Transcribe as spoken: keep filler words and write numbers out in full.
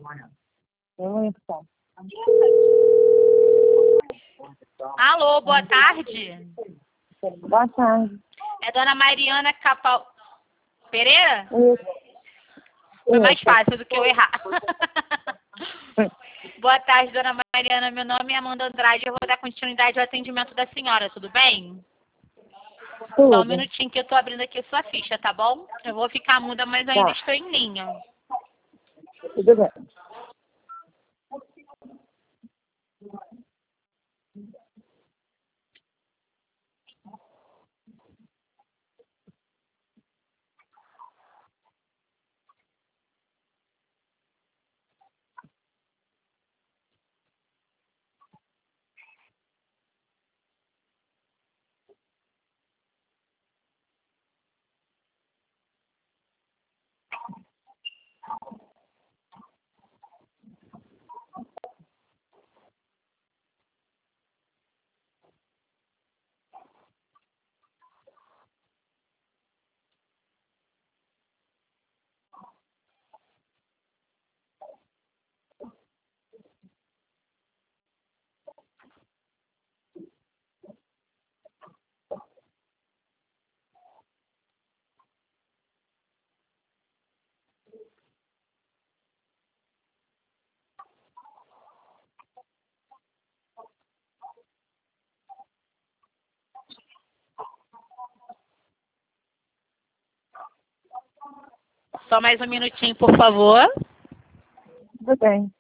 Eu vou ficar. Alô, boa tarde. Boa tarde. É Dona Mariana Capal... Pereira? Isso. Foi mais Isso. fácil do que eu errar. Boa tarde, Dona Mariana. Meu nome é Amanda Andrade. Eu vou dar continuidade ao atendimento da senhora, tudo bem? Só um Tudo. minutinho que eu tô abrindo aqui a sua ficha, tá bom? Eu vou ficar muda, mas ainda Tá. estou em linha. Tudo bem. Só mais um minutinho, por favor. Tudo bem.